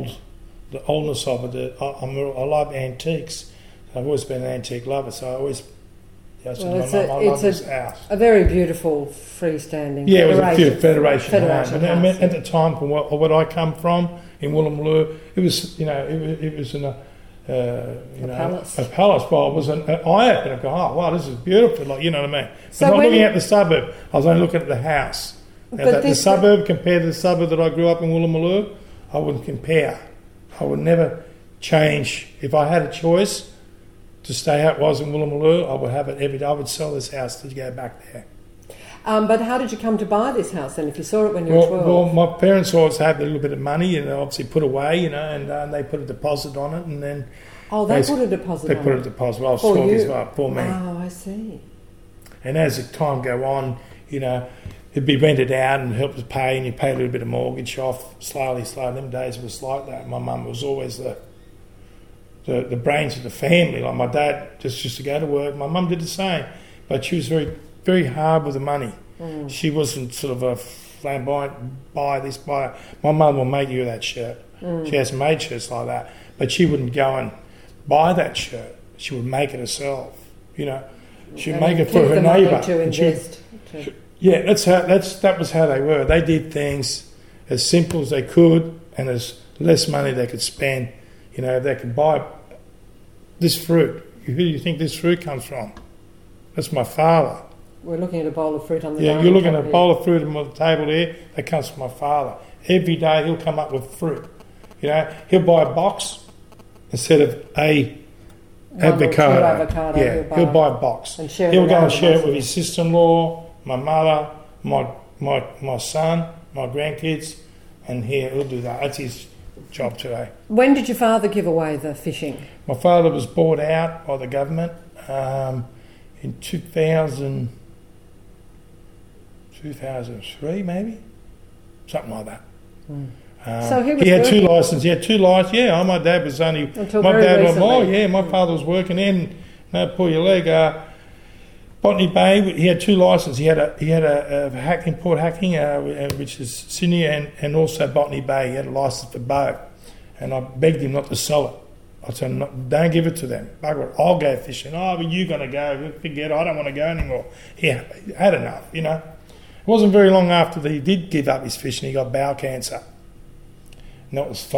oldness of it. I love antiques. I've always been an antique lover, so I always. I love this house. A very beautiful freestanding. Yeah, it was a beautiful Federation home. House, at the time, from what I come from in Woolloomooloo, it was it was in a palace. A palace. Well, it was an eye opener. I go, oh wow, this is beautiful. Like, you know what I mean? So not looking at the suburb. I was only looking at the house. Now, the suburb compared to the suburb that I grew up in Woolloomooloo, I wouldn't compare. I would never change. If I had a choice to stay how it was in Woolloomooloo, I would have it every day. I would sell this house to go back there. But how did you come to buy this house then, if you saw it when you were 12? Well, my parents always had a little bit of money, obviously put away, and they put a deposit on it, and then... Oh, they put a deposit on it? They put a deposit. Well, I was 12 years old, for me. Oh, I see. And as the time go on, it'd be rented out and help us pay, and you pay a little bit of mortgage off slowly. Them days it was like that. My mum was always the brains of the family. Like my dad just used to go to work. My mum did the same, but she was very, very hard with the money. She wasn't sort of a flamboyant, buy this, buy that. My mum will make you that shirt. She hasn't made shirts like that. But she wouldn't go and buy that shirt. She would make it herself, you know. She'd make it for her neighbour. To invest. Yeah, that was how they were. They did things as simple as they could and as less money they could spend. You know, they could buy this fruit. Who do you think this fruit comes from? That's my father. We're looking at a bowl of fruit on the Yeah, dining you're looking at a table bowl of fruit on the table here. That comes from my father. Every day he'll come up with fruit. You know, he'll buy a box instead of a avocado. Yeah, he'll buy a box. And share He'll it go around and the share it house. with his sister-in-law, my mother, my son, my grandkids, and he'll do that. That's his job today. When did your father give away the fishing? My father was bought out by the government in 2003, maybe, something like that. So he was he had working. two licenses. He had two licenses. Yeah, my dad was only. Until my very dad was recently. yeah. My father was working in. No, pull your leg. Botany Bay. He had two licenses. He had a Port Hacking, which is Sydney, and also Botany Bay. He had a license for both. And I begged him not to sell it. I said, don't give it to them. Bugger it. I'll go fishing. Oh, but you're going to go. Forget it. I don't want to go anymore. He had enough, you know. It wasn't very long after that he did give up his fishing. He got bowel cancer. And that was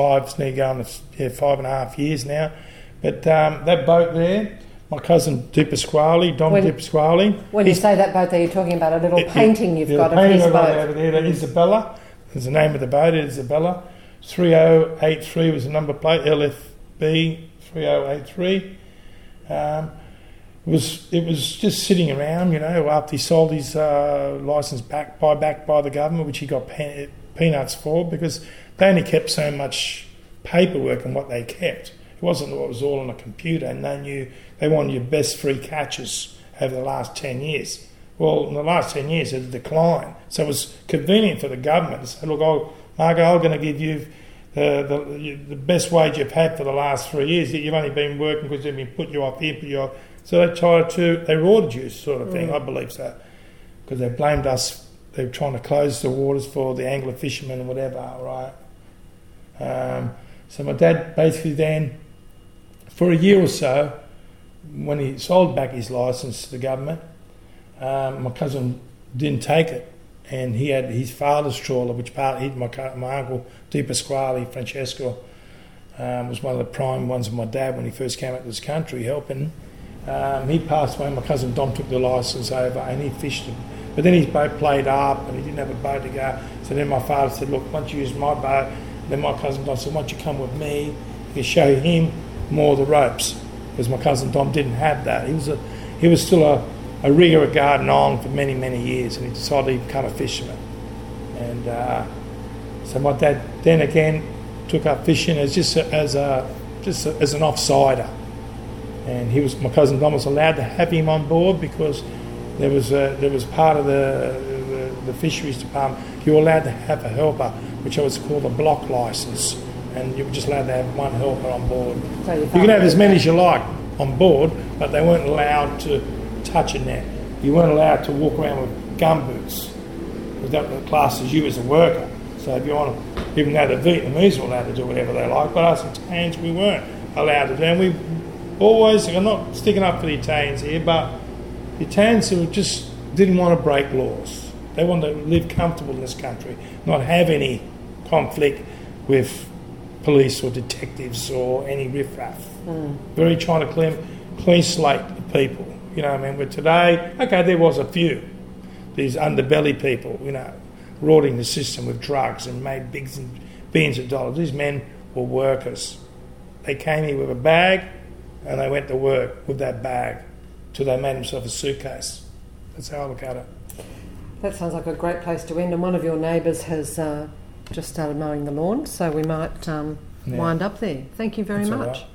5.5 years now. But that boat there, my cousin Di Pasquale, Dom Di Pasquale. When you say that boat there, you're talking about a little painting you've got of his boat. Over there, Isabella. There's the name of the boat, Isabella. 3083 was the number plate, LFB 3083. It was just sitting around, you know, after he sold his licence back by the government, which he got peanuts for, because they only kept so much paperwork and what they kept. It wasn't what was all on a computer, and they wanted your best free catches over the last 10 years. Well, in the last 10 years, it had declined. So it was convenient for the government to say, look, Margo, I'm going to give you the best wage you've had for the last 3 years. You've only been working because they've been put you off here, put you off. So they rewarded you, sort of thing. I believe so, because they blamed us. They were trying to close the waters for the angler fishermen and whatever, right? So my dad basically then, for a year or so, when he sold back his licence to the government, my cousin didn't take it, and he had his father's trawler, which my uncle Di Pasquale, Francesco, was one of the prime ones of my dad when he first came out to this country helping. He passed away. My cousin Dom took the licence over, and he fished it. But then his boat played up, and he didn't have a boat to go. So then my father said, look, once you use my boat, then my cousin Dom said, why don't you come with me? You show him more of the ropes, because my cousin Dom didn't have that. He was still a rigger at Garden Island for many, many years, and he decided to become a fisherman. And so my dad then again took up fishing as an offsider. And my cousin Dom was allowed to have him on board because there was part of the fisheries department. You were allowed to have a helper, which was called a block licence, and you were just allowed to have one helper on board. So you can have as many as you like on board, but they weren't allowed to touch a net. You weren't allowed to walk around with gumboots, because that was classed as you as a worker. So if you want to, even though the Vietnamese were allowed to do whatever they like, but us Italians, we weren't allowed to do. And we always, I'm not sticking up for the Italians here, but the Italians who just didn't want to break laws. They wanted to live comfortable in this country, not have any conflict with police or detectives or any riffraff. Very trying to clean slate people. You know what I mean? But today, okay, there was a few. These underbelly people, you know, rotting the system with drugs and made billions of dollars. These men were workers. They came here with a bag and they went to work with that bag till they made themselves a suitcase. That's how I look at it. That sounds like a great place to end. And one of your neighbours has just started mowing the lawn, so we might wind up there. Thank you very much.